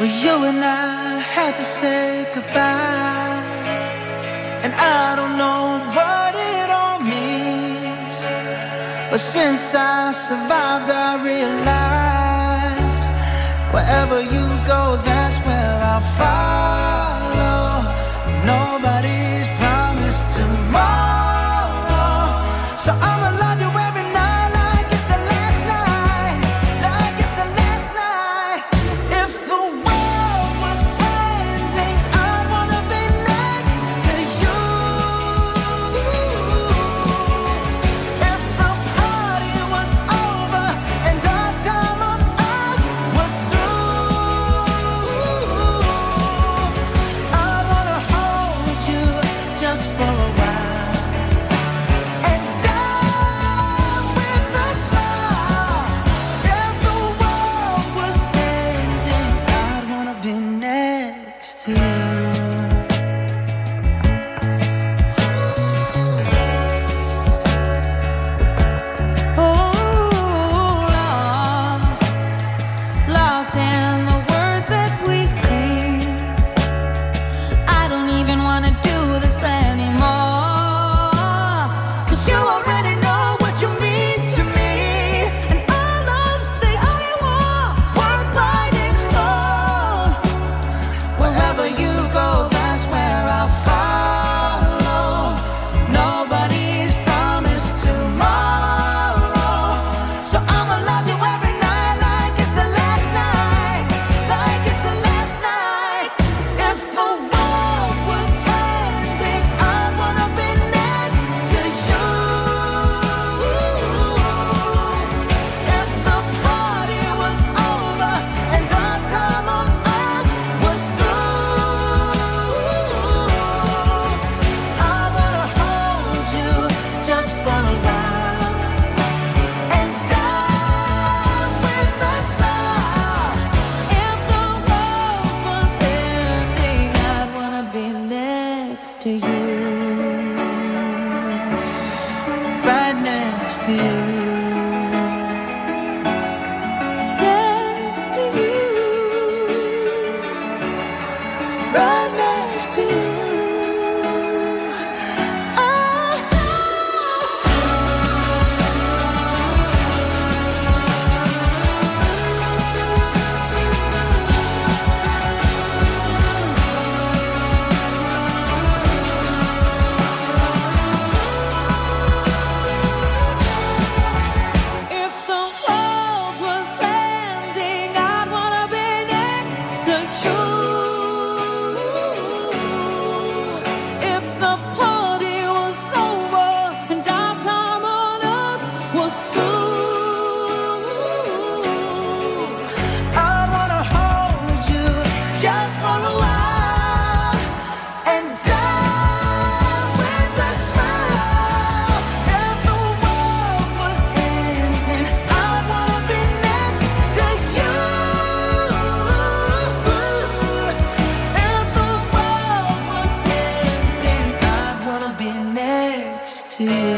You and I had to say goodbye, and I don't know what it all means, but since I survived I realized wherever you go, that's where I'll follow. Nobody's promised tomorrow, so I'ma love you every night like it's the last night, like it's the last night. If the world was ending, I'd wanna be next to you. If the party was over and our time on earth was through, I'd wanna hold you just for a while and die with a smile. If the world was ending, I'd wanna be next to you. Lost in the words that we scream. I don't even wanna do this anymore, 'cause you already know what you mean to me, and our love's the only war worth fighting for. Wherever you go, that's where I'll follow. Nobody's promised tomorrow, so I'ma love you every night like it's the last night, like it's the last night. If the world was ending, I'd wanna be next to you. If the party was over and our time on earth was through, I wanna hold you just for a while and die with a smile. If the world was ending, I'd wanna be next to you. Right next to you. Next to you. Right next to you. If the world was ending, I'd wanna be next to you. If the party was over and our time on earth was through, I wanna hold you just for a while and die with a smile. If the world was ending, I wanna be next to you. If the world was ending, I wanna be next to you.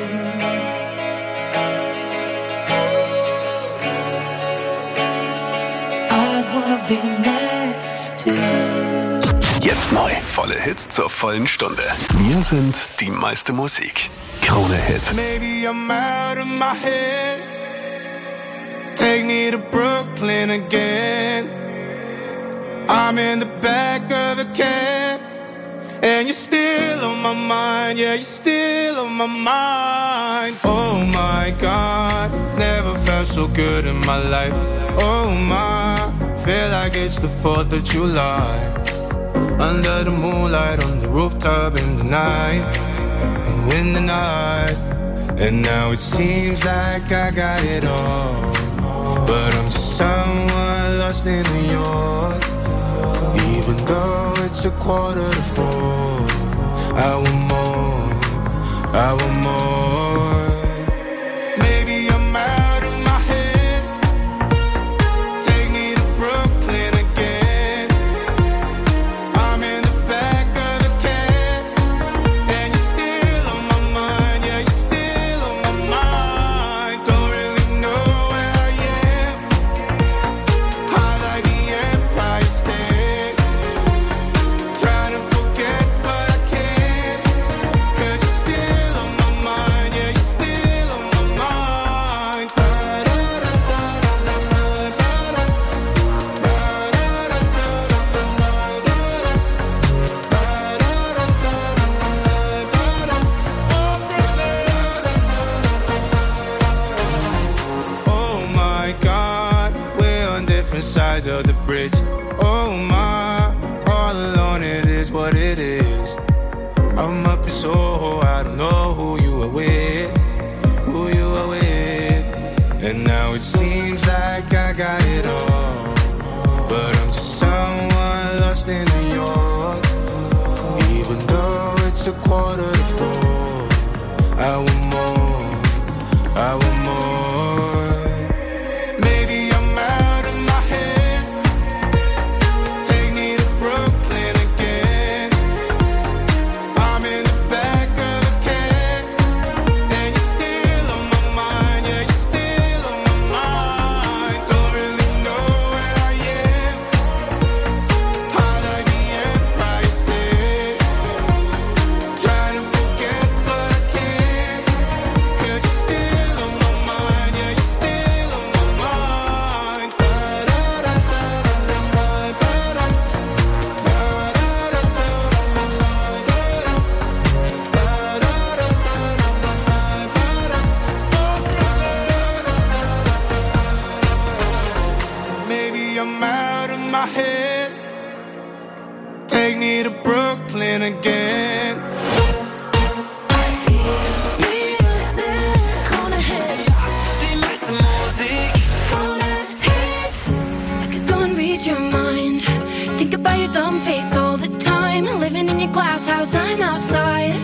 I wanna be next to you. Jetzt neu. Volle Hits zur vollen Stunde. Wir sind die meiste Musik. Krone Hit. Maybe I'm out of my head. Take me to Brooklyn again. I'm in the back of the cab, and you're still on my mind. Yeah, you're still on my mind. Oh my God, never felt so good in my life. Oh my, feel like it's the 4th of July. Under the moonlight, on the rooftop in the night, in the night. And now it seems like I got it all, but I'm just someone lost in New York. Even though it's 3:45, I want more, I want more. Maybe I'm out of my head. Take me to Brooklyn again. I'm in the back of the cab, and you're still on my mind. Yeah, you're still on my mind. Don't really know where I am. High like the Empire sides of the bridge. Oh my, all alone it is what it is. I'm up in Soho, I don't know who you are with, who you are with. And now it seems like I got it all, but I'm just someone lost in New York. Even though it's 3:45, I want more, I want more. Maybe I'm out of my head. Take me to Brooklyn again. I'm in the back of a cab, and you're still on my mind. Yeah, you're still on my mind. Don't really know where I am. High like the Empire State. Trying to forget but I can't. 'Cause you're still on my mind. Yeah, you're still on my mind. Maybe I'm out of my head. Take me to Brooklyn again. Die meiste Musik. I could go and read your mind. Think about your dumb face all the time. Living in your glass house, I'm outside.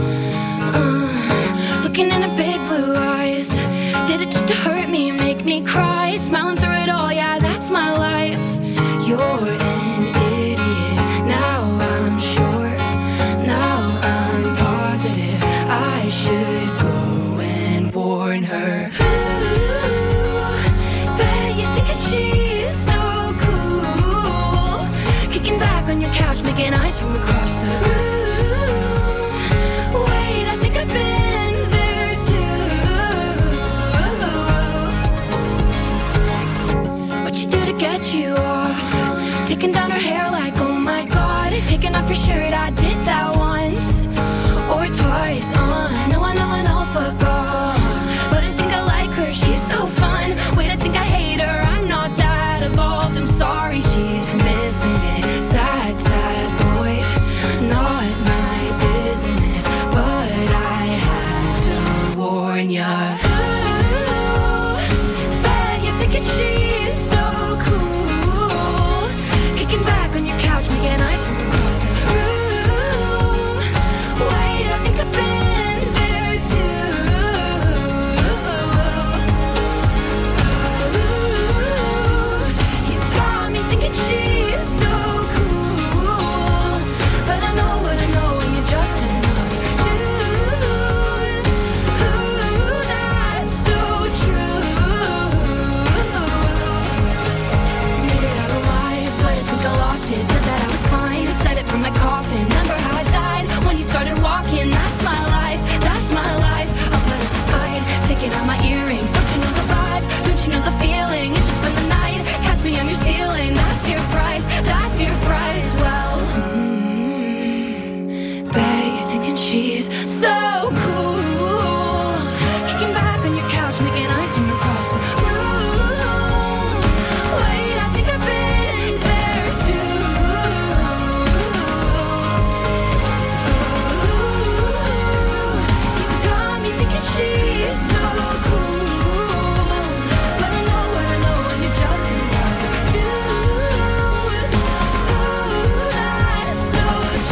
Looking into big blue eyes. Did it just to hurt me, make me cry? Smiling through it all, yeah, that's my life. You're an idiot. Now I'm sure. Now I'm positive. I should go and warn her. Bet you think that she's so cool. Kicking back on your couch, making eyes from across the room. Wait, I think I've been there too. What you do to get you off? Taking down her hair like, oh my god. Taking off your shirt, I did that once or twice. I know, fuck off. But I think I like her, she's so fun. Wait, I think I hate her, I'm not that evolved. I'm sorry, she's missing it. Sad, sad boy, not my business. But I had to warn ya. Bet you're thinking she's so cool. Kicking back on your couch, making eyes from across the room. Wait, I think I've been there too. You got me thinking she's so cool. But I know what I know, and you're just another dude. That's so true. Made it out alive, but I think I lost it. Said that I was fine, said it from my coffin. Remember how I died when you started walking? That's my life, that's my life. I'll put up a fight, taking out my earrings. Don't you know the vibe? Don't you know the feeling? You just spend the night, catch me on your ceiling. That's your price, that's your price. Well, bet you're thinking she's so cool. Kicking back on your couch, making eyes from across the room. Wait, I think I've been there too. You got me thinking she's so cool. But I know what I know, and you're just another dude. That's so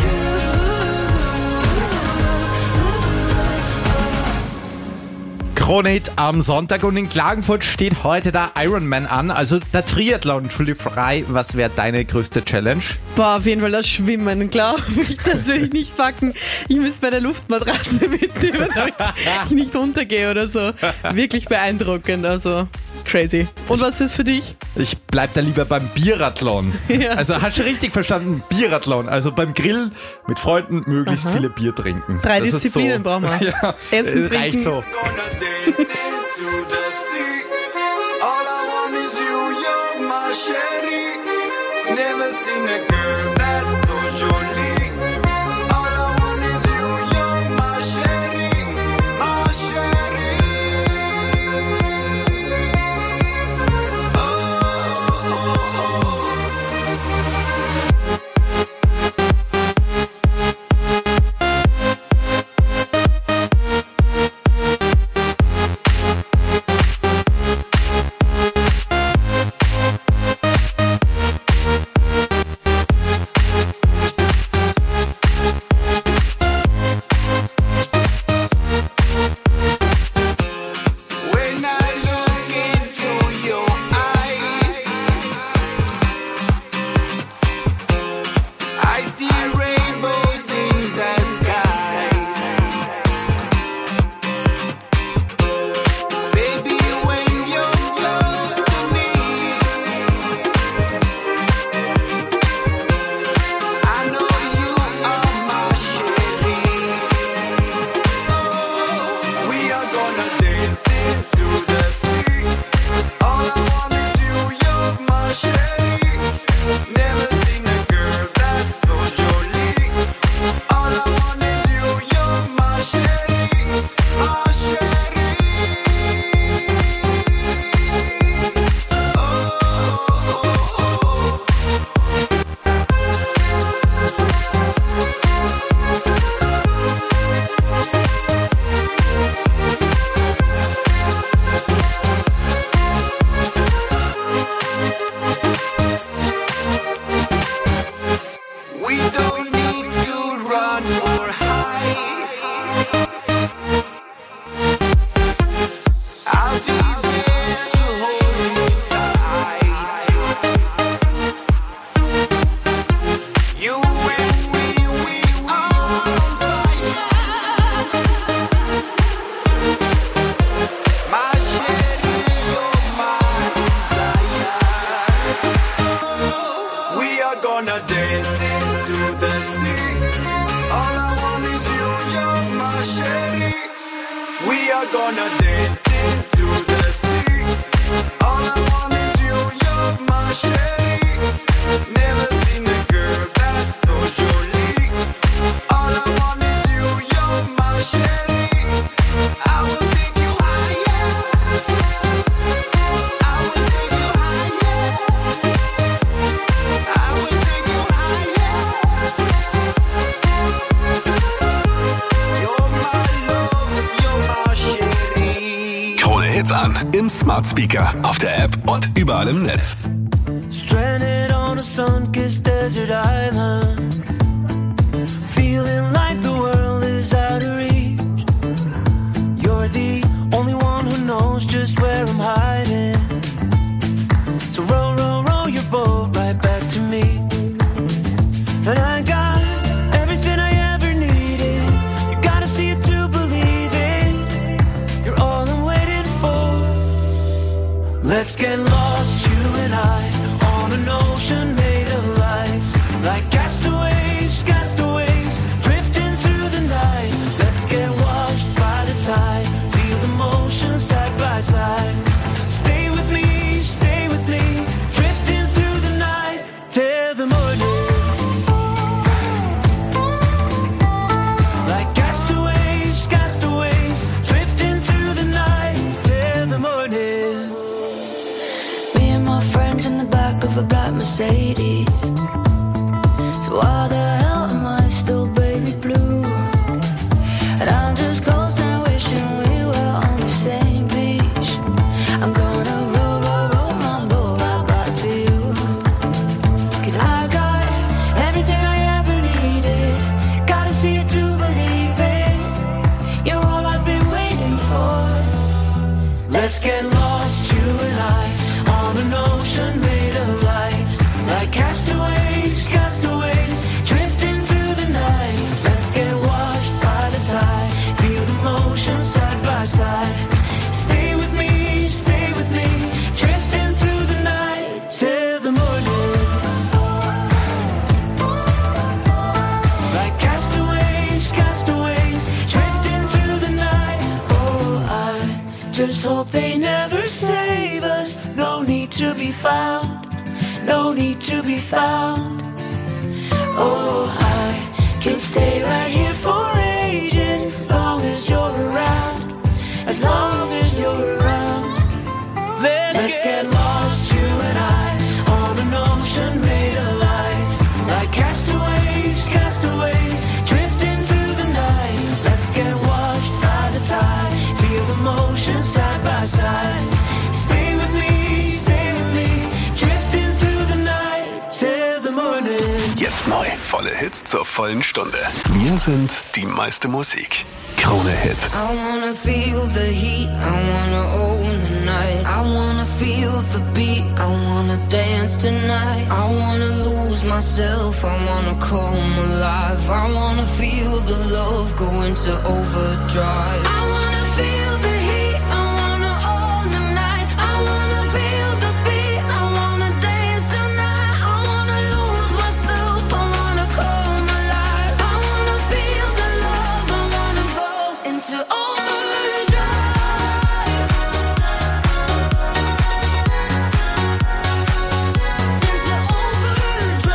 true. Kronehit am Sonntag und in Klagenfurt steht heute der Ironman an, also der Triathlon. Entschuldigung, frei, was wäre deine größte Challenge? Boah, auf jeden Fall das Schwimmen, glaube ich. Das will ich nicht packen. Ich müsste bei der Luftmatratze mitnehmen, damit ich nicht untergehe oder so. Wirklich beeindruckend, also crazy. Und was ist für dich? Ich bleib da lieber beim Biathlon. Ja. Also hast du richtig verstanden, Biathlon. Also beim Grill mit Freunden möglichst viele Bier trinken. 3 Das ist Disziplinen brauchen wir. Ja, Essen, reicht trinken. so. Gonna dance into the sea. All I want is you, you're my sherry. Never seen a girl that's so jolly. All I want is you, you're my sherry, my sherry. Oh, oh, oh. are gonna dance into the sea. All I want is you, you're my shade. Never seen a girl that's so jolie. All I want is you, you're my shade. I will take you higher. I will take you higher. I will take you higher. You're my love, you're my shade. Krone Hits an im Smart Speaker, auf der App und überall im Netz. Stranded on a sun-kissed desert island, feeling like the world is out of reach. You're the only one who knows just where I'm hiding. So row, row, row your boat right back to me. And I got everything I ever needed. You gotta see it to believe it. You're all I'm waiting for. Let's get lost, you and I, on an ocean made of lights, like castaways, castaways, drifting through the night. Let's get washed by the tide, feel the motion side by side. Stay with me, drifting through the night till the morning. Like castaways, castaways, drifting through the night till the morning. Me and my friends in the back of a black Mercedes. So why the hell am I still baby blue? And I'm just coasting, wishing we were on the same beach. I'm gonna roll, roll, roll my boat right back to you. 'Cause I got everything I ever needed. Gotta see it to believe it. You're all I've been waiting for. Let's get lost, you and I, on an ocean made of lights, like castaways, castaways, drifting through the night. Let's get washed by the tide, feel the motion side by side. Stay with me, drifting through the night till the morning. Like castaways, castaways, drifting through the night. Oh, I just hope they never save us. No need to be found, no need to be found. Oh, I can stay right here for ages, as long as you're around, as long as you're around. Let's get lost, you and I, on an ocean made of lights, like castaways, castaways, drifting through the night. Let's get washed by the tide, feel the motion side by side. Stay with me, drifting through the night till the morning. Jetzt neu, volle Hits zur vollen Stunde. Wir sind die meiste Musik. Krone Hit. I wanna feel the heat, I wanna own the night. I wanna feel the beat, I wanna dance tonight. I wanna lose myself, I wanna come alive. I wanna feel the love go into overdrive. I wanna feel the heat, I wanna own the night. I wanna feel the beat, I wanna dance tonight. I wanna lose myself, I wanna come alive. I wanna feel the love, I wanna go into overdrive. Into overdrive.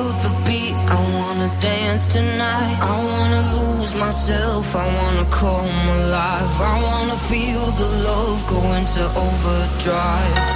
the beat. I wanna dance tonight. I wanna lose myself. I wanna come alive. I wanna feel the love go into overdrive.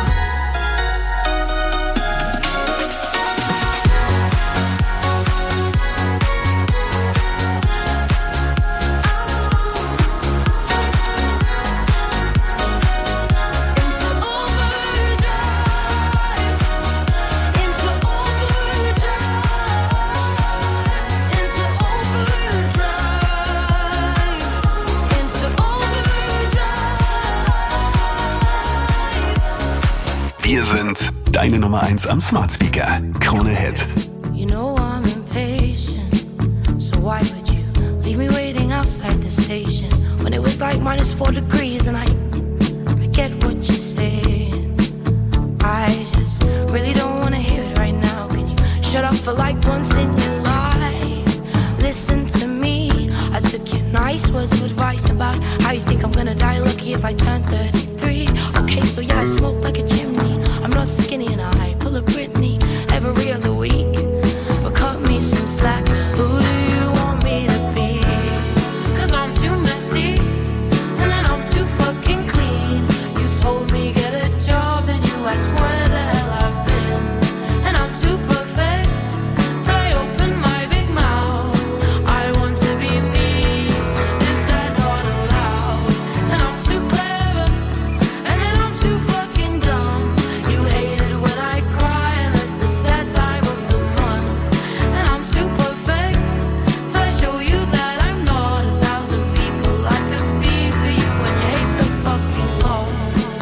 Wir sind deine Nummer 1 am Smart Speaker. Krone Hit. You know I'm impatient, so why would you leave me waiting outside the station when it was like -4 degrees and I get what you're saying. I just really don't wanna hear it right now. Can you shut up for like once in your life? Listen to me. I took your nice words of advice about how you think I'm gonna die lucky if I turn 33. Okay, so yeah, I smoke like a chimney. I'm not skinny and I pull a Britney every other week. But cut me some slack. Who do you want me to be? 'Cause I'm too messy and then I'm too fucking clean. You told me get a job and you asked where the hell I've been. And I'm too perfect till I open my big mouth. I want to be me. Is that not allowed? And I'm too clever and then I'm too fucking dumb. You hate it when I cry unless it's that time of the month. And I'm too perfect till I show you that I'm not 1,000 people I could be for you. And you hate the fucking Lord.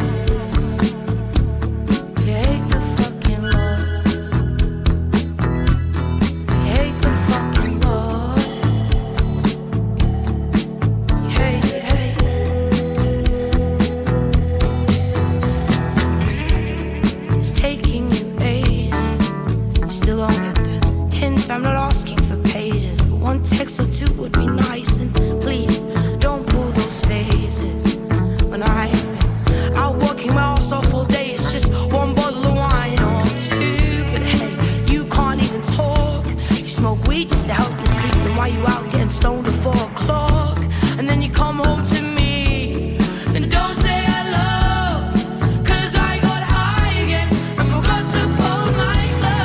You hate the fucking Lord. You hate the fucking Lord. You hate. It's taking you ages. You still don't get the hint. I'm not asking for pages, but one text or two would be nice. And please don't pull those faces. When I've been out working my ass off all day, it's just one bottle of wine or two. But hey, you can't even talk. You smoke weed just to help you sleep. Then why you out getting stoned at 4 o'clock? And then you come home to me and don't say hello. 'Cause I got high again and forgot to fold my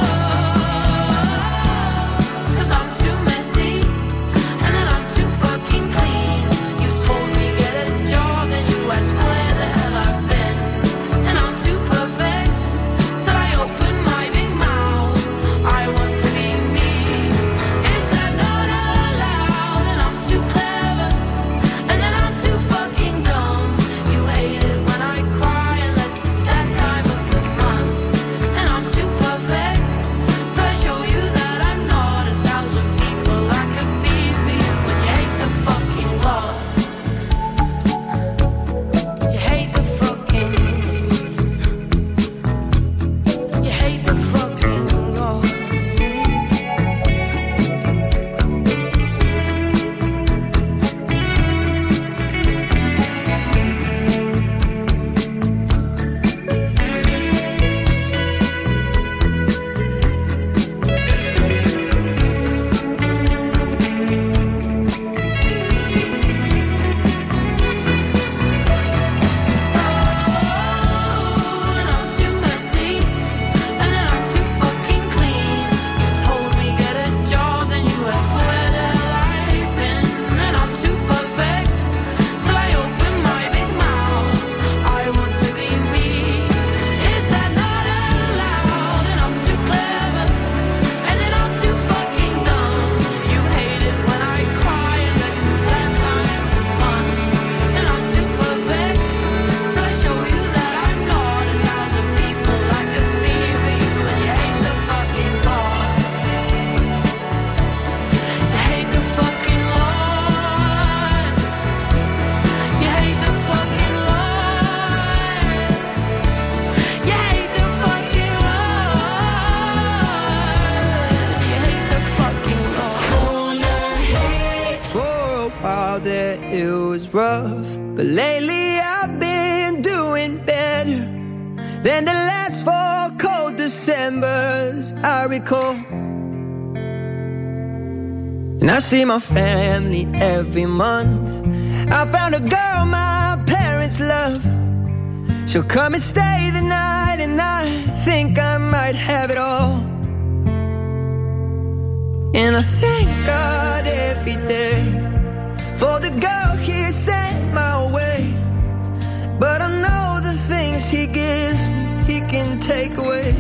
clothes. 'Cause I'm too messy and then I'm too fucking clean. You told me get a job and you asked where the hell I've been. And I'm too perfect till I open my big mouth. I want to be me. Is that not allowed? And I'm too clever and then I'm too fucking dumb. You hate it when I cry unless it's that time of the month. And I'm too perfect till I show you that I'm not 1,000 people I could be for you. And you hate the fucking Lord. You hate the fucking Lord. You hate the fucking Lord. And I'm too messy and then I'm too fucking clean. You told me get a job, then you asked where the hell I've been. And I'm too perfect till I open my big mouth. I want to be me. Is that not allowed? And I'm too clever and then I'm too fucking dumb. You hate it when I cry unless it's that time of the month. And I'm too perfect till I show you that I'm not 1,000 people I could be for you. And you hate the fucking Lord. You hate the fucking Lord. You hate the fucking Lord. You hate the fucking Lord. You hate the fucking Lord. For a while there it was rough, but lately I've been doing better than the last 4 cold Decembers I recall. And I see my family every month. I found a girl my parents love. She'll come and stay the night, and I think I might have it all. And I thank God every day for the girl He sent my way. But I know the things He gives me, He can take away.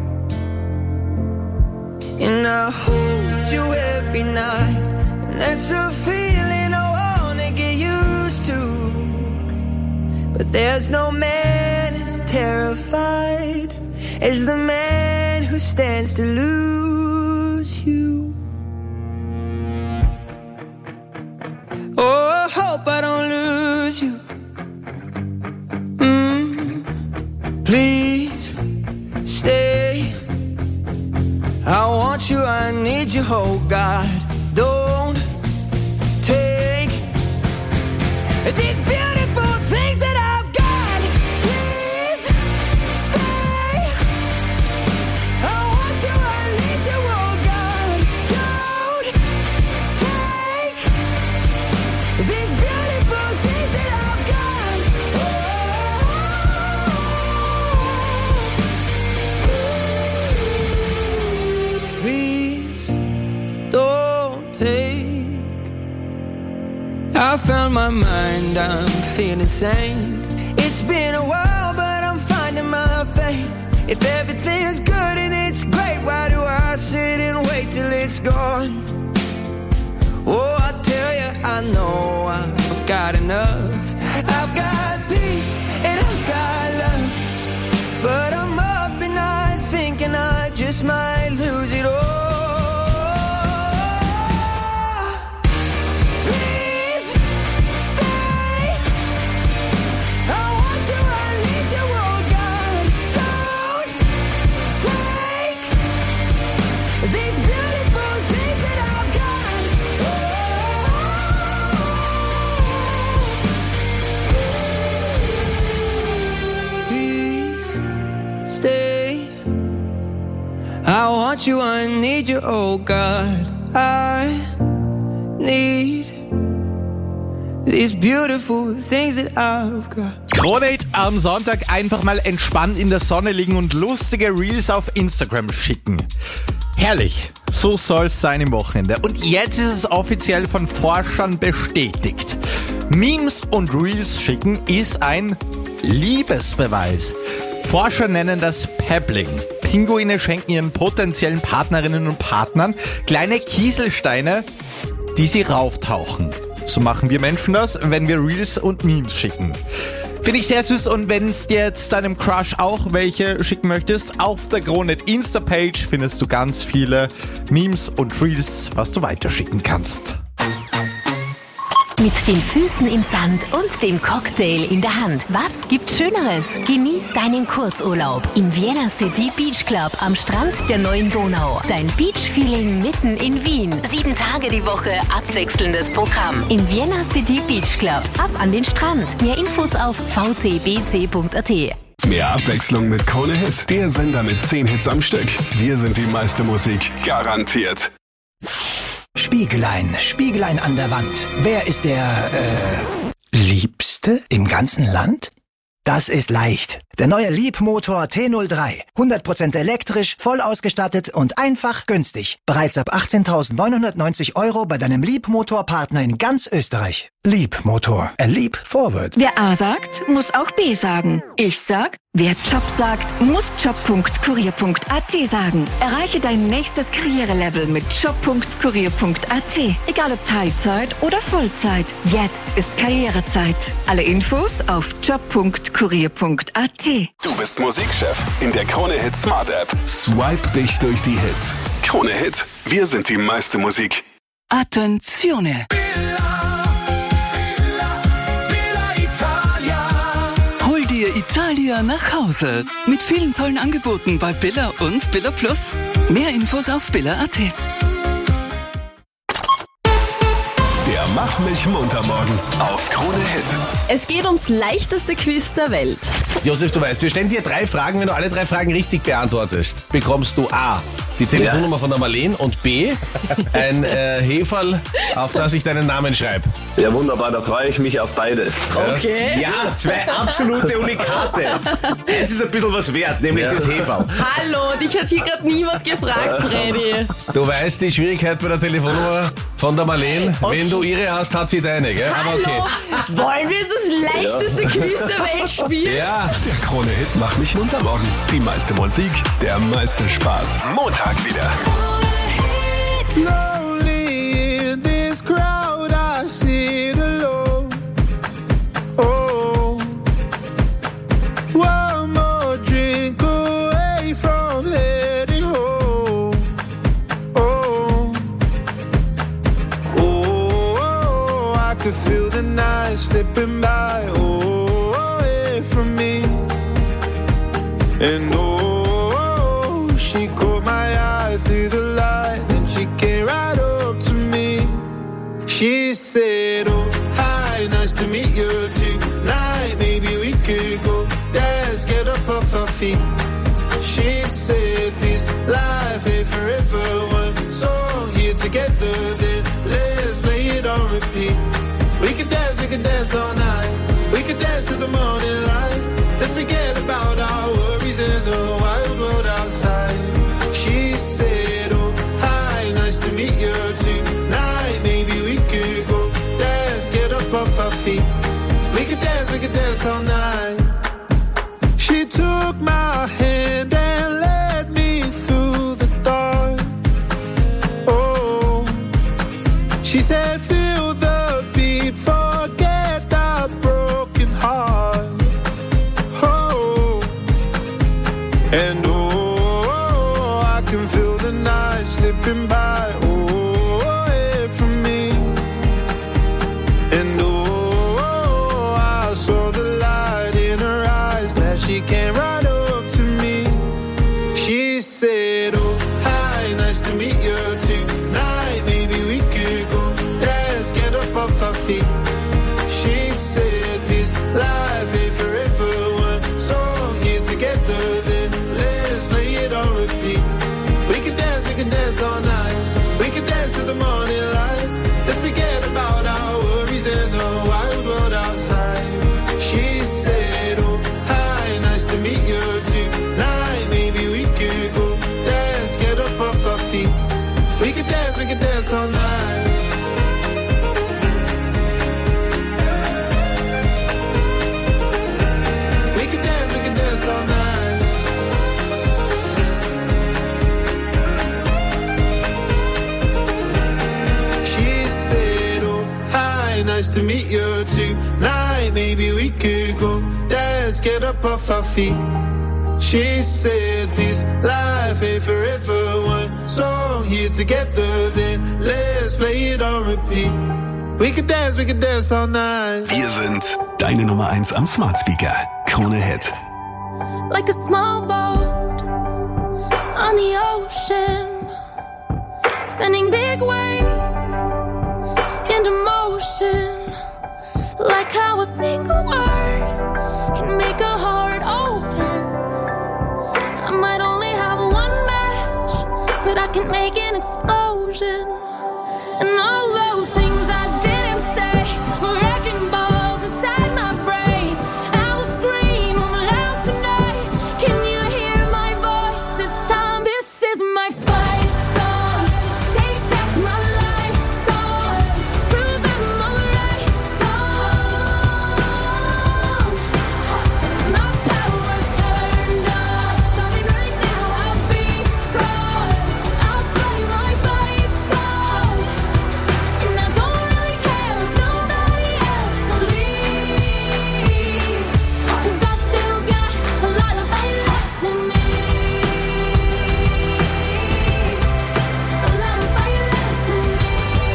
And I hold you every night, and that's a feeling I wanna get used to. But there's no man as terrified as the man who stands to lose you. Oh, I hope I don't lose you. Please stay. I want you, I need you, oh God. Don't take these beautiful things that I've got. Please stay. I want you, I need you, oh God. Don't take these beautiful things that I've got. Please don't take. I found my mind, I'm feeling sane. It's been a while, but I'm finding my faith. If everything's good and it's great, why do I sit and wait till it's gone? Oh, I tell you, I know I've got enough. I've got peace and I've got love. But I'm up and I'm thinking I just might lose it all. Please stay. I want you, I need you, oh God. Don't take these beautiful things that I've got. Please stay. I want you, I need you, oh God. I need these beautiful things that I've got. Krone-Hit am Sonntag, einfach mal entspannt in der Sonne liegen und lustige Reels auf Instagram schicken. Herrlich, so soll's sein im Wochenende. Und jetzt ist es offiziell von Forschern bestätigt. Memes und Reels schicken ist ein Liebesbeweis. Forscher nennen das Pebbling. Pinguine schenken ihren potenziellen Partnerinnen und Partnern kleine Kieselsteine, die sie rauftauchen. So machen wir Menschen das, wenn wir Reels und Memes schicken. Finde ich sehr süß, und wenn es dir jetzt deinem Crush auch welche schicken möchtest, auf der Krone-Hit Insta-Page findest du ganz viele Memes und Reels, was du weiterschicken kannst. Mit den Füßen im Sand und dem Cocktail in der Hand. Was gibt's Schöneres? Genieß deinen Kurzurlaub im Vienna City Beach Club am Strand der neuen Donau. Dein Beach-Feeling mitten in Wien. 7 Tage die Woche abwechselndes Programm. Im Vienna City Beach Club. Ab an den Strand. Mehr Infos auf vcbc.at. Mehr Abwechslung mit Krone-Hit. Der Sender mit 10 Hits am Stück. Wir sind die meiste Musik. Garantiert. Spiegelein, Spiegelein an der Wand. Wer ist der, Liebste im ganzen Land? Das ist leicht. Der neue Liebmotor T03. 100% elektrisch, voll ausgestattet und einfach günstig. Bereits ab 18.990 € bei deinem Liebmotorpartner in ganz Österreich. Liebmotor. A leap forward. Wer A sagt, muss auch B sagen. Ich sag, wer Job sagt, muss job.kurier.at sagen. Erreiche dein nächstes Karrierelevel mit job.kurier.at. Egal ob Teilzeit oder Vollzeit. Jetzt ist Karrierezeit. Alle Infos auf job.kurier.at. Du bist Musikchef in der Krone-Hit Smart App. Swipe dich durch die Hits. Krone-Hit. Wir sind die meiste Musik. Attenzione! Hol dir Italia nach Hause. Mit vielen tollen Angeboten bei Billa und Billa Plus. Mehr Infos auf billa.at. Der Mach mich munter morgen auf Krone-Hit. Es geht ums leichteste Quiz der Welt. Josef, du weißt, wir stellen dir 3 Fragen. Wenn du alle 3 Fragen richtig beantwortest, bekommst du A. die Telefonnummer von der Marleen und B, ein Heferl, auf das ich deinen Namen schreibe. Ja, wunderbar, da freue ich mich auf beides. Okay. Ja, 2 absolute Unikate. Jetzt ist ein bisschen was wert, nämlich das Heferl. Hallo, dich hat hier gerade niemand gefragt, Freddy. Du weißt die Schwierigkeit bei der Telefonnummer von der Marleen. Okay. Wenn du ihre hast, hat sie deine, gell? Aber okay. Wollen wir jetzt das leichteste Quiz der Welt spielen? Ja. Der Krone-Hit macht mich munter morgen. Die meiste Musik, der meiste Spaß. Montag wieder. Slowly in this crowd I sit alone. Oh, one more drink away from heading home. Oh, oh, I could feel the night slipping by. Oh, away from me. And oh, she caught my eye through the light, and she came right up to me. She said, oh, hi, nice to meet you tonight. Maybe we could go dance, get up off our feet. She said, this life ain't forever. One song here together, then let's play it on repeat. We could dance all night. We could dance to the morning light. Let's forget about our worries in the wild world outside. She said, oh, hi, nice to meet you tonight. Maybe we could go dance, get up off our feet. We could dance all night. She took my hand and led me through the dark. Oh, she said, feel the beat, forget our broken heart. And oh, I can feel the night slipping by, oh, away from me. And oh, I saw the light in her eyes, glad she came right up to me. She said, oh, hi, nice to meet you tonight. Maybe we could go dance, get up off our feet. She said, this life ain't forever. One song here together, then let's play it on repeat. We can dance all night. We can dance to the morning light. Let's forget about our worries and the wild world outside. She said, oh, hi, nice to meet you tonight. Maybe we could go dance, get up off our feet. We can dance all night. We can dance all night. Nice to meet you tonight. Maybe we could go dance, get up off our feet. She said this life ain't forever. One song here together, then let's play it on repeat. We could dance all night. Wir sind deine Nummer 1 am Smart Speaker. Krone-Hit. Like a small boat on the ocean, sending big waves into motion. Like how a single word can make a heart open. I might only have one match, but I can make an explosion. And all those things I didn't say were wrecking balls inside my brain. I will scream loud tonight. Can you hear my voice this time? This is my fight song. Take back my life song. Prove I'm alright song. My power's turned on. Starting right now, I'll be strong. I'll play my fight song. And I don't really care if nobody else believes, 'cause I've still got a lot of fight left in me. A lot of fight left in me.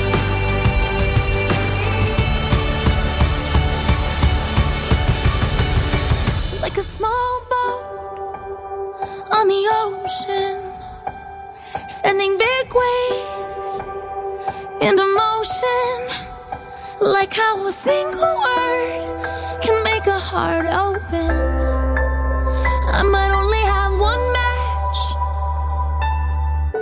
Like a small boat on the ocean, sending big waves into motion. Like how a single word can make a heart open. I might only have one match,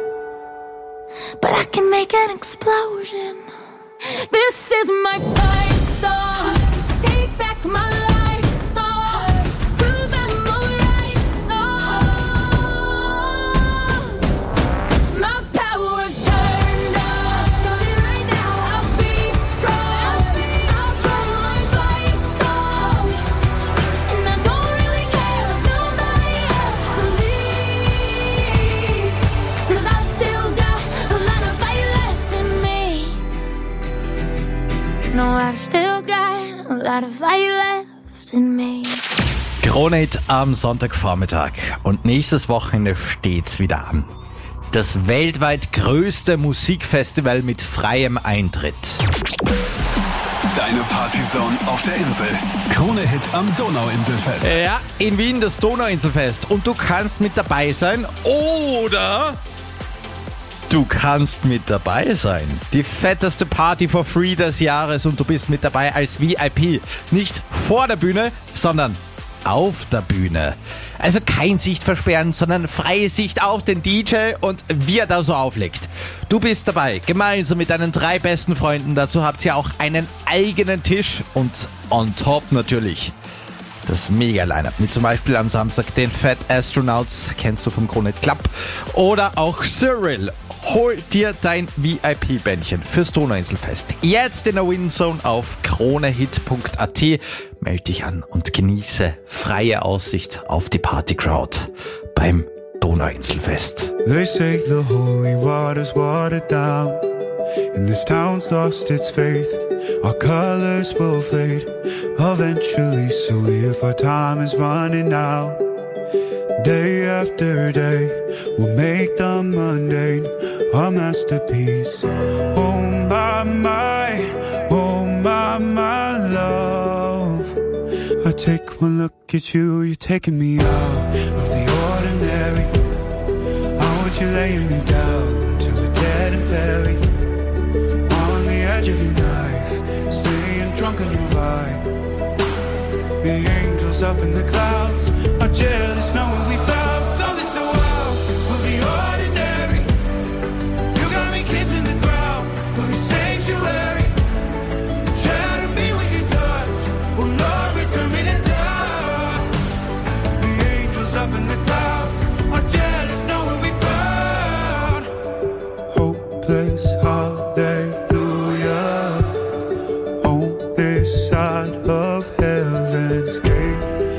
make an explosion. This is my fight song. Take back my life song. Prove I'm alright song. My power's turned up. Starting right now. I'll be strong. I'll play my fight song. And I don't really care if nobody else believes. 'Cause I've still got a lot of fight left in me. No, I've still got a lot of fight left in me. Krone-Hit am Sonntagvormittag und nächstes Wochenende steht's wieder an. Das weltweit größte Musikfestival mit freiem Eintritt. Deine Partyzone auf der Insel. Krone-Hit am Donauinselfest. Ja, in Wien das Donauinselfest und du kannst mit dabei sein oder du kannst mit dabei sein. Die fetteste Party for free des Jahres und du bist mit dabei als VIP. Nicht vor der Bühne, sondern auf der Bühne. Also kein Sichtversperren, sondern freie Sicht auf den DJ und wie er da so auflegt. Du bist dabei, gemeinsam mit deinen 3 besten Freunden. Dazu habt ihr auch einen eigenen Tisch und on top natürlich das Mega-Line-Up. Mit zum Beispiel am Samstag den Fat Astronauts, kennst du vom Krone-Hit Club. Oder auch Cyril. Hol dir dein VIP-Bändchen fürs Donauinselfest. Jetzt in der Winzone auf kronehit.at. Meld dich an und genieße freie Aussicht auf die Partycrowd beim Donauinselfest. They say the holy water's watered down, and this town's lost its faith. Our colors will fade eventually, so if our time is running out, day after day, we'll make the mundane a masterpiece. Oh my, love. I take one look at you, you're taking me out of the ordinary. I want you laying me down till we're dead and buried. On the edge of your knife, staying drunk on your vibe. The angels up in the clouds are jealous knowing we found something so wild of the ordinary. You got me kissing the ground of your sanctuary. Shatter me with your touch, oh Lord, return me to dust. The angels up in the clouds are jealous knowing we found hopeless hallelujah on this side of heaven's gate.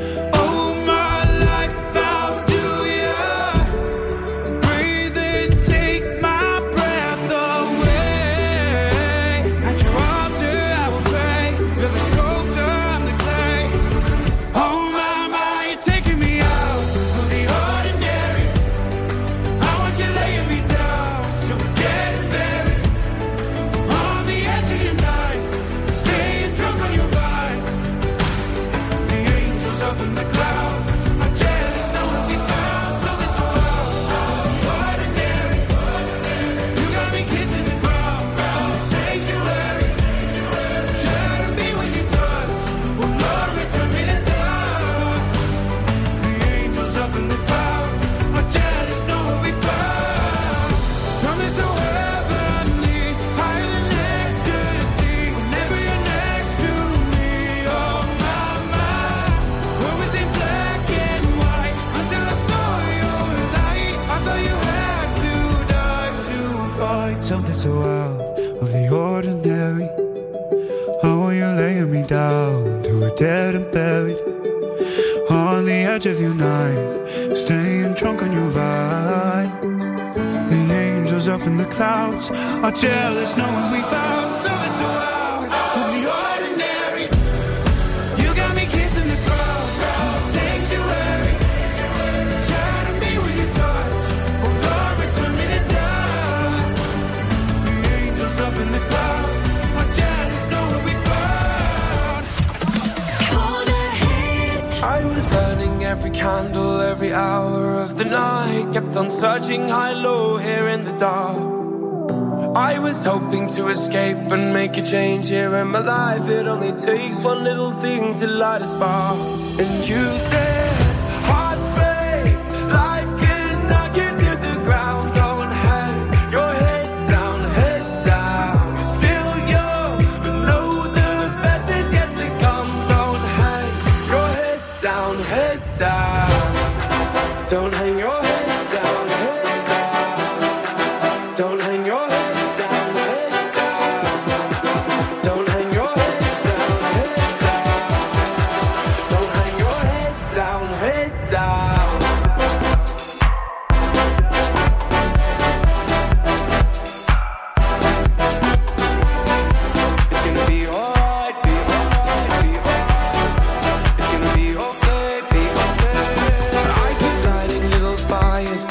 Something so out of the ordinary. How are you laying me down to a dead and buried? On the edge of your night, staying drunk on your vibe. The angels up in the clouds are jealous knowing we found something so out of the ordinary. You got me kissing the ground, sanctuary. Shatter me with your touch, oh Lord, return me to dust. The angels up in the clouds are jealous knowing we found I was burning every candle, every hour of the night. Kept on searching high, low, here in the dark. I was hoping to escape and make a change here in my life. It only takes one little thing to light a spark. And you said, hearts break, life can knock you to the ground. Go and hang your head down, head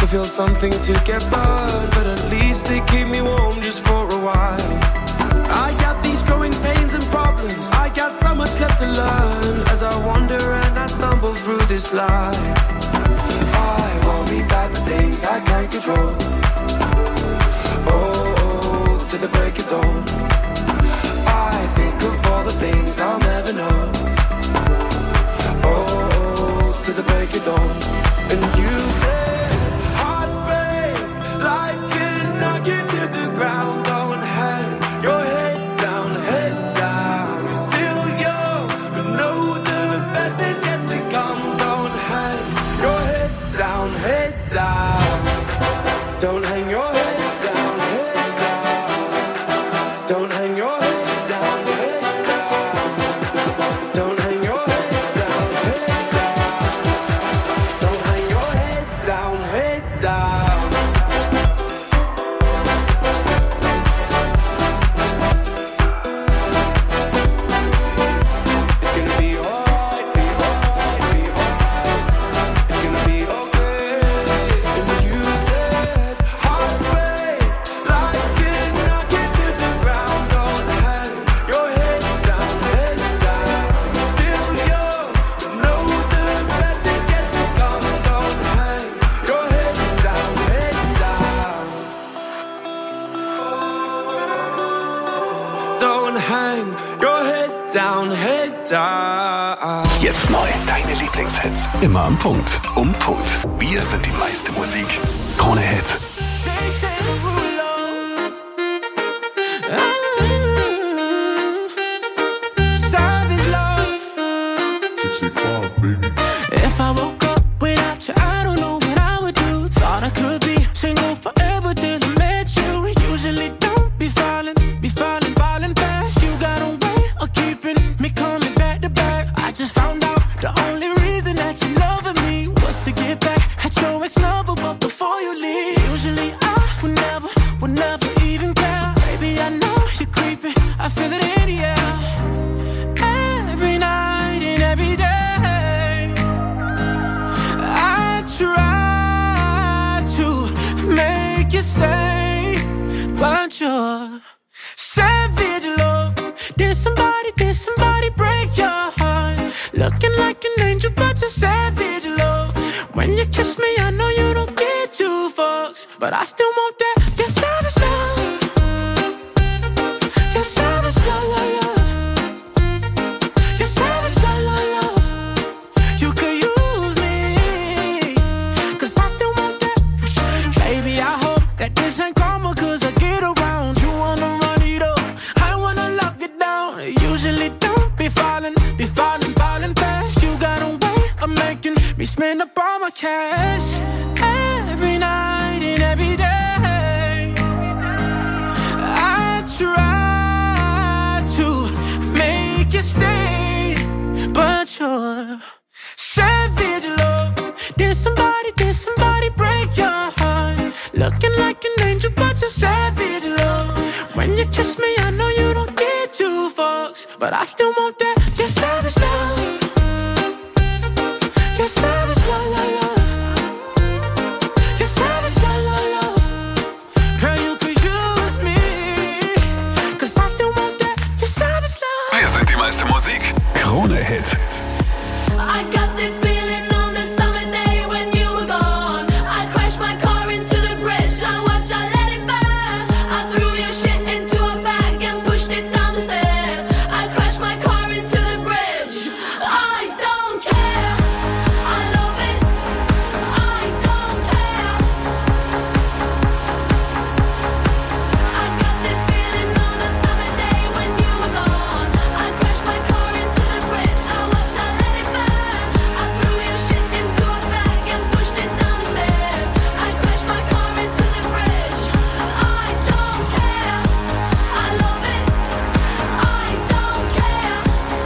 feel something to get burned, but at least they keep me warm just for a while. I got these growing pains and problems, I got so much left to learn as I wander and I stumble through this life. I worry about the things I can't control. Oh, to the break of dawn. I think of all the things I'll never know. Oh, to the break of dawn. And you said, hearts break, life can knock you to the ground. Don't hang your head down, head down. You're still young, but know the best is yet to come. Don't hang your head down, head down. Don't hang your head down, head down. Don't hang your head down, head down. Don't hang your head down, head down. Don't hang your head down, head down. It's gonna be alright, be alright, be alright. It's gonna be okay. And you said, hearts break, life can knock you to the ground. Don't hang your head down, head down. Still young, but know the best is yet to come. Don't hang your head down, head down. Don't hang your head down, head down. Jetzt neu, deine Lieblingshits. Immer am Punkt. Um Punkt. Wir sind die meiste Musik. Krone Hit. If I woke up without you, I don't know what I would do. Thought I could be single forever till I met you. Usually don't be falling fast. You got a way of keeping me coming back to back. I just found out the only reason that you loving me was to get back at your ex-lover, but before you leave. Usually I would never even care. Baby, I know you're creeping, I feel it in the air. Every night and every day I try to make you stay, but you're savage love. Did somebody break your heart? Looking like an angel, but you're savage love. When you kiss me, I know you don't get two fucks, but I still want that. You're savage love. You're savage love, love, love. You're savage love, love, love. You could use me, 'cause I still want that. Baby, I hope that this ain't karma, 'cause I get around. You wanna run it up, I wanna lock it down. Usually don't be falling fast. You got a way of making me spend up all my cash. Every night and every day I try to make you stay, but you're savage love. Did somebody break your heart? Looking like an angel, but you're savage love. When you kiss me, I know you don't get two fucks, but I still want that. You're savage love. You're savage love, love, love. You're savage love, love, love. Girl, you could use me, 'cause I still want that. You're savage love. Wir sind die meiste Musik. Krone Hit. I got this feeling on the summer day when you were gone. I crashed my car into the bridge. I watched, I let it burn. I threw your shit into a bag and pushed it down the stairs. I crashed my car into the bridge. I don't care. I love it. I don't care. I got this feeling on the summer day when you were gone. I crashed my car into the bridge. I watched, I let it burn. I threw your shit into a bag and pushed it down the stairs. I crashed my car into the bridge. I don't care. I love it. I don't care.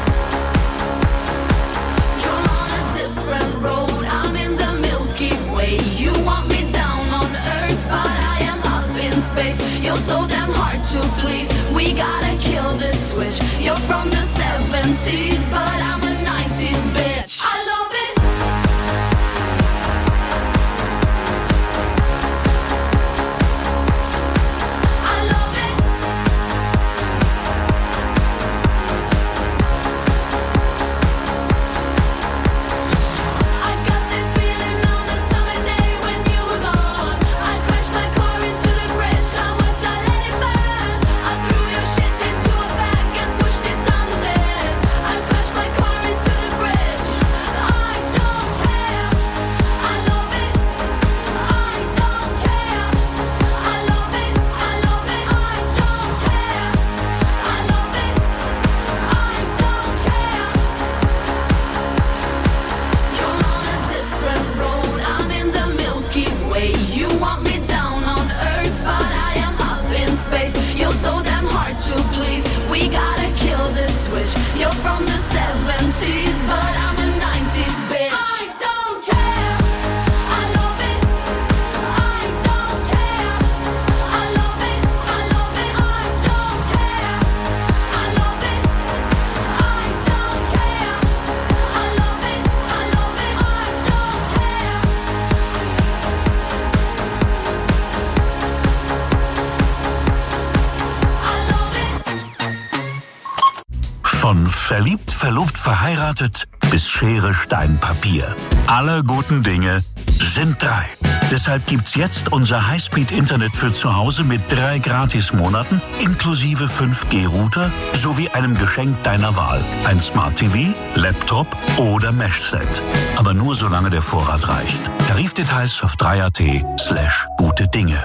You're on a different road. I'm in the Milky Way. You want me down on Earth, but I am up in space. You're so damn hard to please. We gotta kill this switch. You're from the 70s, but I'm a 90s bitch. I love it. verliebt, verlobt, verheiratet bis Schere, Stein, Papier. Alle guten Dinge sind 3. Deshalb gibt's jetzt unser Highspeed-Internet für zu Hause mit 3 Gratis-Monaten inklusive 5G-Router sowie einem Geschenk deiner Wahl. Ein Smart TV, Laptop oder Mesh-Set. Aber nur solange der Vorrat reicht. Tarifdetails auf 3.at/gute Dinge.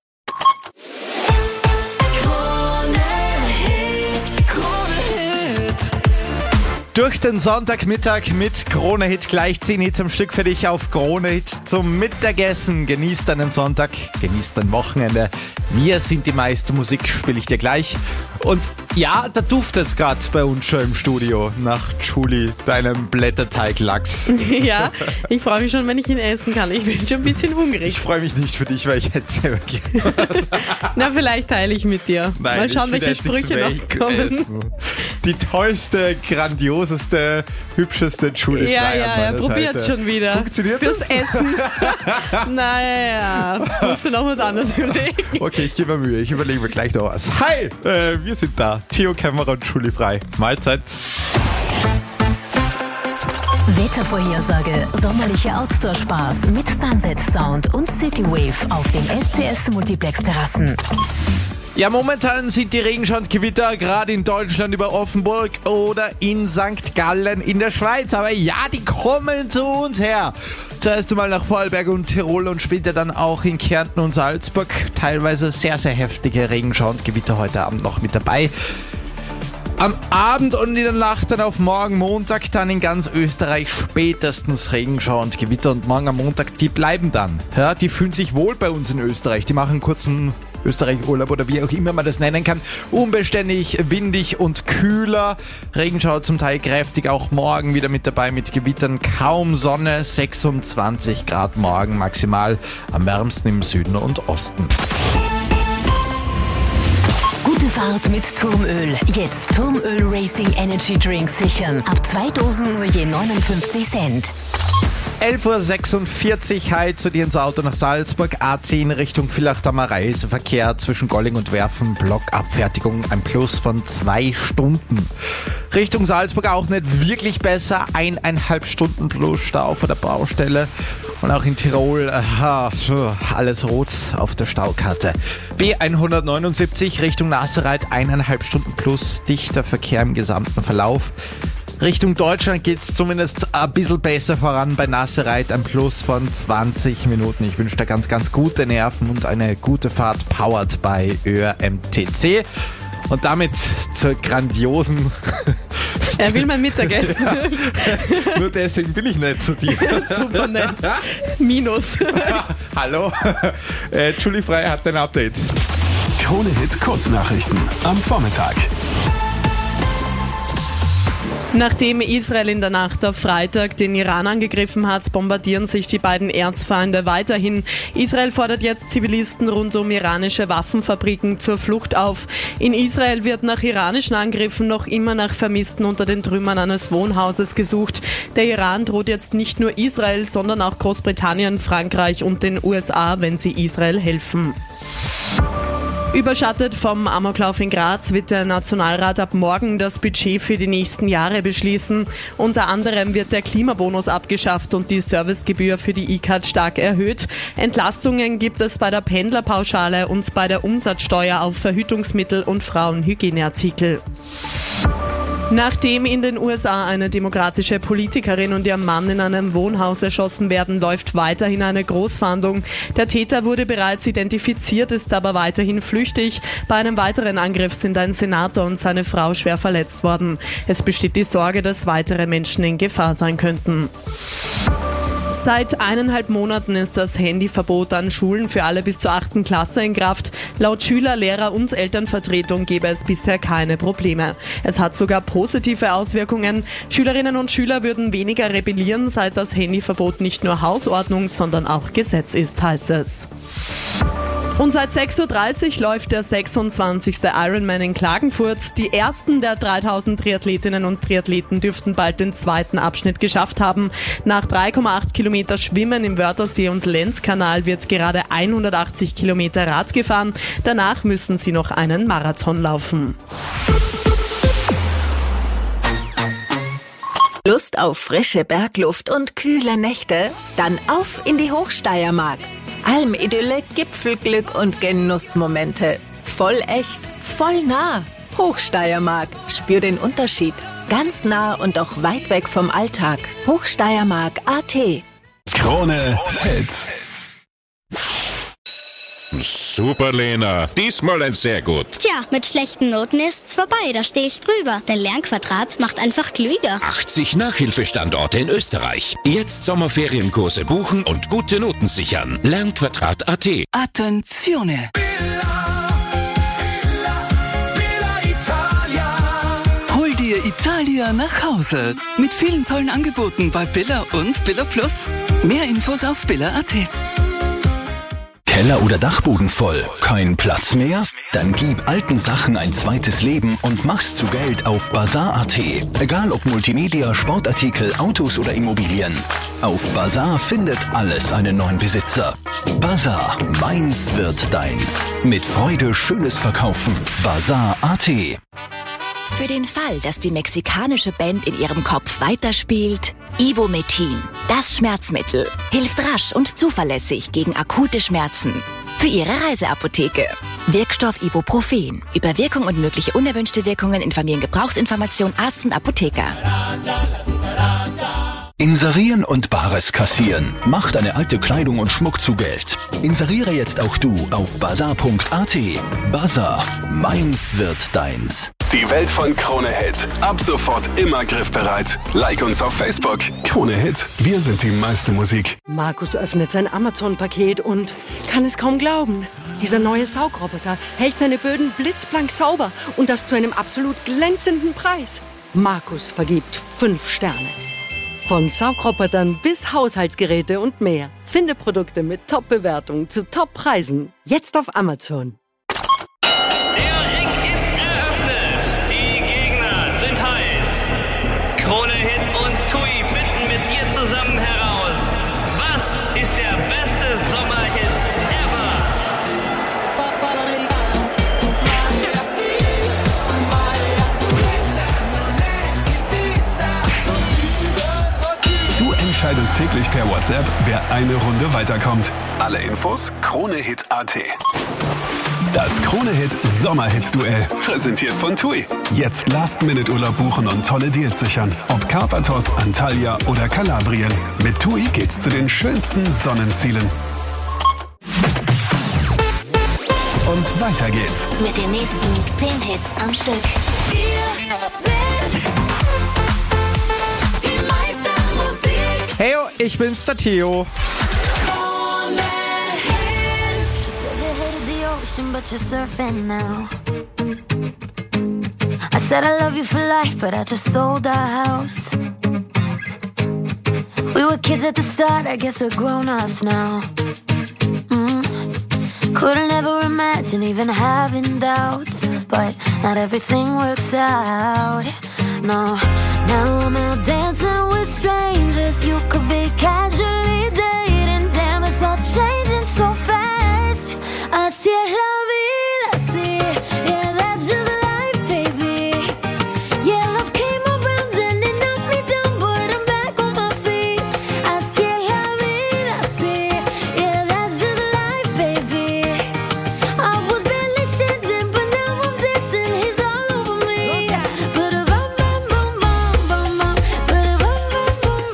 Durch den Sonntagmittag mit Krone-Hit. Gleich 10 Hits am Stück für dich auf Krone-Hit zum Mittagessen. Genießt deinen Sonntag, genießt dein Wochenende. Wir sind die meiste Musik, spiele ich dir gleich. Und ja, da duftet es gerade bei uns schon im Studio nach Julie, deinem Blätterteiglachs. Ja, ich freue mich schon, wenn ich ihn essen kann. Ich bin schon ein bisschen hungrig. Ich freue mich nicht für dich, weil ich hätte selber gehört. Na, vielleicht teile ich mit dir. Nein, mal schauen, welche Sprüche noch kommen. Die tollste, grandioseste, hübscheste Julie Frey. Ja, probiert schon wieder. Funktioniert Fürs das? Essen. Naja, musst du noch was anderes überlegen. Okay, ich gebe mir Mühe. Ich überlege mir gleich noch was. Hi, wir sind da. Theo Kämmerer und Julie Frey. Mahlzeit. Wettervorhersage. Sommerlicher Outdoor-Spaß mit Sunset Sound und Citywave auf den SCS Multiplex Terrassen. Ja, momentan sind die Regenschaugewitter gerade in Deutschland über Offenburg oder in St. Gallen in der Schweiz. Aber ja, die kommen zu uns her. Zuerst einmal nach Vorarlberg und Tirol und später dann auch in Kärnten und Salzburg. Teilweise sehr, sehr heftige Regenschaugewitter heute Abend noch mit dabei. Am Abend und in der Nacht dann auf morgen Montag dann in ganz Österreich spätestens Regenschau und Gewitter. Und morgen am Montag, die bleiben dann. Ja, die fühlen sich wohl bei uns in Österreich. Die machen einen kurzen Österreich-Urlaub oder wie auch immer man das nennen kann. Unbeständig, windig und kühler. Regenschau zum Teil kräftig, auch morgen wieder mit dabei mit Gewittern. Kaum Sonne, 26 Grad morgen maximal. Am wärmsten im Süden und Osten. Gute Fahrt mit Turmöl. Jetzt Turmöl Racing Energy Drink sichern. Ab 2 Dosen nur je 59 Cent. 11.46 Uhr, hi zu dir ins Auto nach Salzburg, A10 Richtung Villach am Reiseverkehr zwischen Golling und Werfen, Blockabfertigung, ein Plus von 2 Stunden. Richtung Salzburg auch nicht wirklich besser, 1,5 Stunden plus Stau vor der Baustelle. Und auch in Tirol, alles rot auf der Staukarte. B179 Richtung Nasserreit, 1,5 Stunden plus, dichter Verkehr im gesamten Verlauf. Richtung Deutschland geht es zumindest ein bisschen besser voran bei Nasserreit, ein Plus von 20 Minuten. Ich wünsche dir ganz, ganz gute Nerven und eine gute Fahrt, powered bei ÖRMTC. Und damit zur grandiosen... Er will mein Mittagessen. Nur deswegen bin ich nicht zu dir. Super nett. Minus. Hallo, Julie Frey hat ein Update. Krone-Hit Kurznachrichten am Vormittag. Nachdem Israel in der Nacht auf Freitag den Iran angegriffen hat, bombardieren sich die beiden Erzfeinde weiterhin. Israel fordert jetzt Zivilisten rund um iranische Waffenfabriken zur Flucht auf. In Israel wird nach iranischen Angriffen noch immer nach Vermissten unter den Trümmern eines Wohnhauses gesucht. Der Iran droht jetzt nicht nur Israel, sondern auch Großbritannien, Frankreich und den USA, wenn sie Israel helfen. Überschattet vom Amoklauf in Graz wird der Nationalrat ab morgen das Budget für die nächsten Jahre beschließen. Unter anderem wird der Klimabonus abgeschafft und die Servicegebühr für die E-Card stark erhöht. Entlastungen gibt es bei der Pendlerpauschale und bei der Umsatzsteuer auf Verhütungsmittel und Frauenhygieneartikel. Nachdem in den USA eine demokratische Politikerin und ihr Mann in einem Wohnhaus erschossen werden, läuft weiterhin eine Großfahndung. Der Täter wurde bereits identifiziert, ist aber weiterhin flüchtig. Bei einem weiteren Angriff sind ein Senator und seine Frau schwer verletzt worden. Es besteht die Sorge, dass weitere Menschen in Gefahr sein könnten. Seit 1,5 Monaten ist das Handyverbot an Schulen für alle bis zur 8. Klasse in Kraft. Laut Schüler, Lehrer und Elternvertretung gäbe es bisher keine Probleme. Es hat sogar positive Auswirkungen. Schülerinnen und Schüler würden weniger rebellieren, seit das Handyverbot nicht nur Hausordnung, sondern auch Gesetz ist, heißt es. Und seit 6.30 Uhr läuft der 26. Ironman in Klagenfurt. Die ersten der 3000 Triathletinnen und Triathleten dürften bald den zweiten Abschnitt geschafft haben. Nach 3,8 Kilometer Schwimmen im Wörthersee und Lenzkanal wird gerade 180 Kilometer Rad gefahren. Danach müssen sie noch einen Marathon laufen. Lust auf frische Bergluft und kühle Nächte? Dann auf in die Hochsteiermark. Almidylle, Gipfelglück und Genussmomente. Voll echt, voll nah. Hochsteiermark. Spür den Unterschied. Ganz nah und auch weit weg vom Alltag. Hochsteiermark.at. Krone Hits. Super, Lena. Diesmal ein sehr gut. Tja, mit schlechten Noten ist's vorbei, da stehe ich drüber. Denn Lernquadrat macht einfach klüger. 80 Nachhilfestandorte in Österreich. Jetzt Sommerferienkurse buchen und gute Noten sichern. Lernquadrat.at. Attenzione! Hol dir Italia nach Hause. Mit vielen tollen Angeboten bei Billa und Billa Plus. Mehr Infos auf Billa.at. Keller oder Dachboden voll? Kein Platz mehr? Dann gib alten Sachen ein zweites Leben und mach's zu Geld auf Bazar.at. Egal ob Multimedia, Sportartikel, Autos oder Immobilien. Auf Bazar findet alles einen neuen Besitzer. Bazar, meins wird deins. Mit Freude schönes Verkaufen. Bazar.at. Für den Fall, dass die mexikanische Band in ihrem Kopf weiterspielt, Ibumetin, das Schmerzmittel, hilft rasch und zuverlässig gegen akute Schmerzen. Für Ihre Reiseapotheke. Wirkstoff Ibuprofen. Über Wirkung und mögliche unerwünschte Wirkungen informieren Gebrauchsinformation Arzt und Apotheker. Inserieren und Bares kassieren. Mach deine alte Kleidung und Schmuck zu Geld. Inseriere jetzt auch du auf bazar.at. Bazar, meins wird deins. Die Welt von Krone Hit. Ab sofort immer griffbereit. Like uns auf Facebook. Krone Hit. Wir sind die meiste Musik. Markus öffnet sein Amazon-Paket und kann es kaum glauben. Dieser neue Saugroboter hält seine Böden blitzblank sauber und das zu einem absolut glänzenden Preis. Markus vergibt 5 Sterne. Von Saugrobotern bis Haushaltsgeräte und mehr. Finde Produkte mit Top-Bewertungen zu Top-Preisen. Jetzt auf Amazon. Krone Hit und TUI finden mit dir zusammen heraus, was ist der beste Sommerhit ever? Du entscheidest täglich per WhatsApp, wer eine Runde weiterkommt. Alle Infos KroneHit.at. Das Krone-Hit Sommerhit-Duell, präsentiert von TUI. Jetzt Last-Minute-Urlaub buchen und tolle Deals sichern. Ob Karpathos, Antalya oder Kalabrien. Mit TUI geht's zu den schönsten Sonnenzielen. Und weiter geht's. Mit den nächsten 10 Hits am Stück. Wir sind die Meistermusik. Heyo, ich bin's, der Theo. But you're surfing now. I said I love you for life, but I just sold our house. We were kids at the start, I guess we're grown-ups now. Couldn't ever imagine even having doubts, but not everything works out. No, now I'm out dancing with strangers. You could be casually dating. Damn, it's all changing so fast. Así es la vida, así, yeah, that's just life, baby. Yeah, love came around and it knocked me down, but I'm back on my feet. Así es la vida, así, yeah, that's just life, baby. I was barely standing, but now I'm dancing, he's all over me. Ba-da-bum, bum, bum, bum, bum, bum. Ba-da-bum, bum, bum,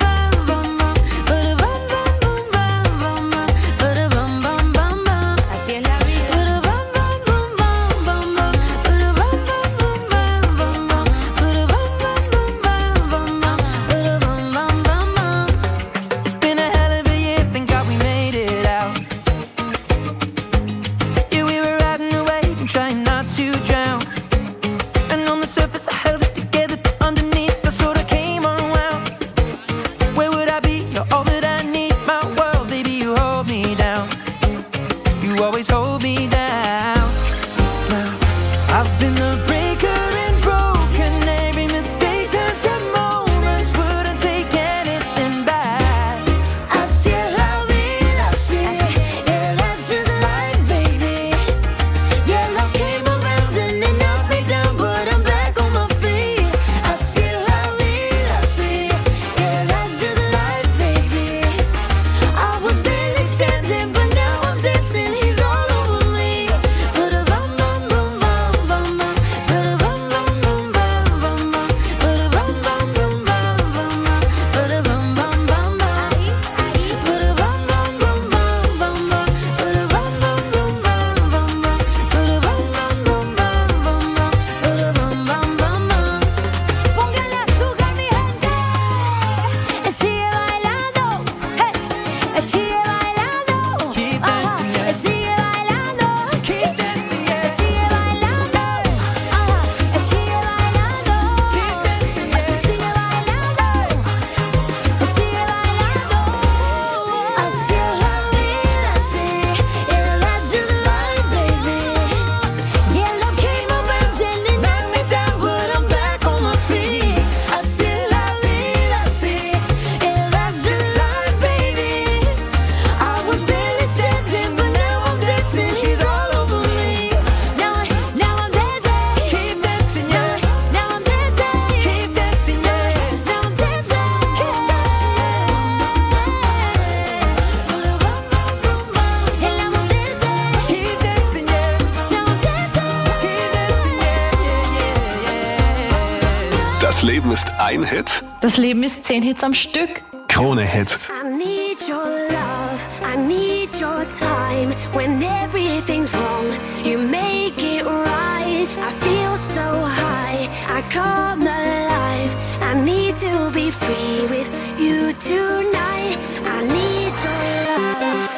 ist ein Hit, Das Leben ist 10 Hits am Stück. Krone-Hit. I need your love, I need your time. When everything's wrong, you make it right. I feel so high, I come alive. I need to be free with you tonight. I need your love.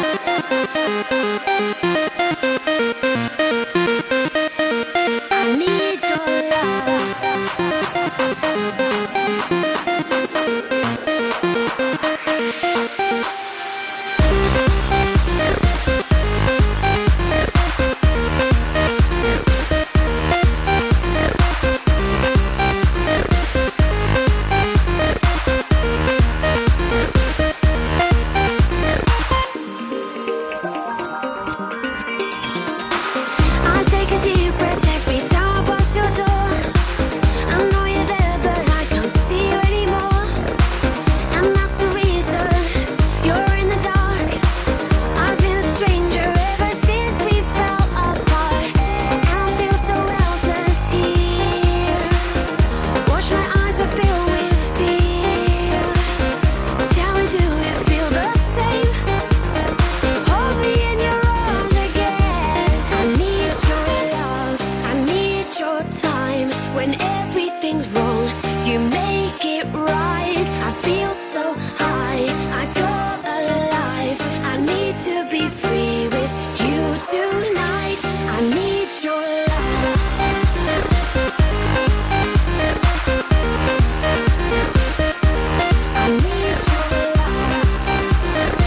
I need your love. I take a deep breath every time I pass your door. I know you're there, but I can't see you anymore. And that's the reason you're in the dark. I've been a stranger ever since we fell apart. And I feel so helpless here. Watch my eyes are filled with fear. Tell me, do you feel the same? Hold me in your arms again. I need your love, I need your time. When everything's wrong, you make it right. I feel so high, I come alive. I need to be free with you tonight. I need your love. I need your love.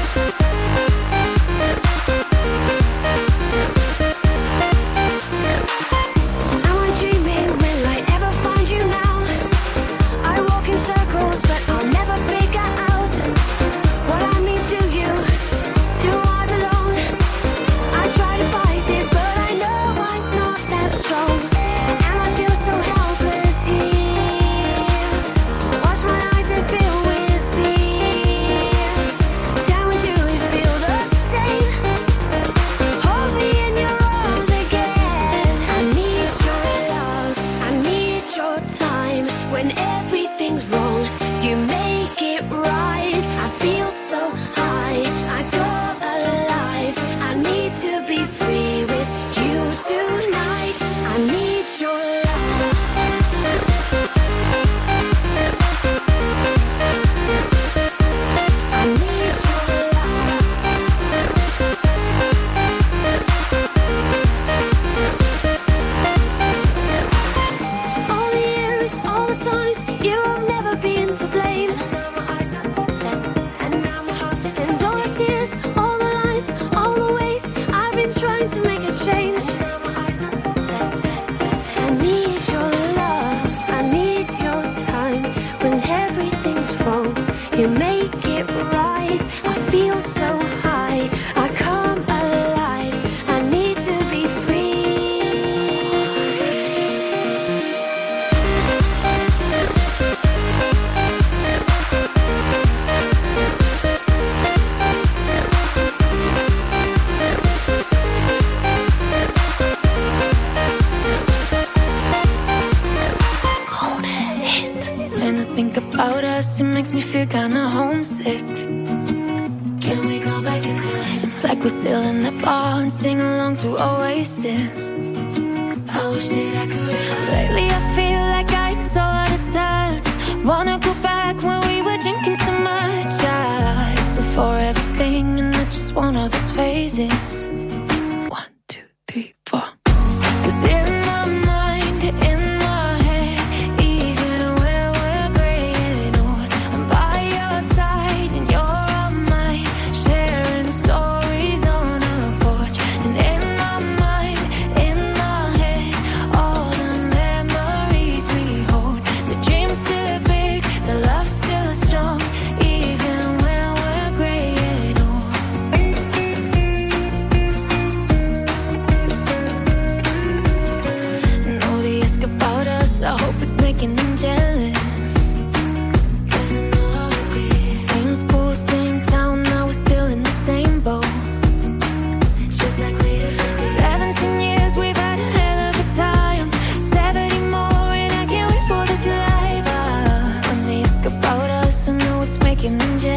Am I dreaming? Will I ever find you now? I walk in circles, but I'll never figure out what I mean to you. Do I belong? I try to fight this, but I know I'm not that strong. And I feel so helpless here. Watch my eyes and fill with fear. Tell me, do you feel the same? Hold me in your arms again. I need your love, I need your time. When everything's wrong, you make it right. I feel so high, I come alive. I need to be free with you tonight. I need your love. I need your love. All the years, all the times, you have never been to blame. Now my eyes are open, and now my heart is in. All the tears, all the lies, all the ways I've been trying to make a change. Now my eyes are open. I need your love, I need your time. When everything's wrong, you make it right. I feel so high, I come alive. I need to be free. When I think about us, it makes me feel kinda homesick. Can we go back in time? It's like we're still in the bar and sing along to Oasis. I wish that I could. Lately I feel like I'm so out of touch. Wanna go back when we were drinking so much. It's a forever thing and not just one of those phases. 1, 2, 3, 4. 'Cause in my mind, in my head, even when we're graying old, I'm by your side and you're on mine, sharing stories on our porch. And in my mind, in my head, all the memories we hold. The dreams too big, taking in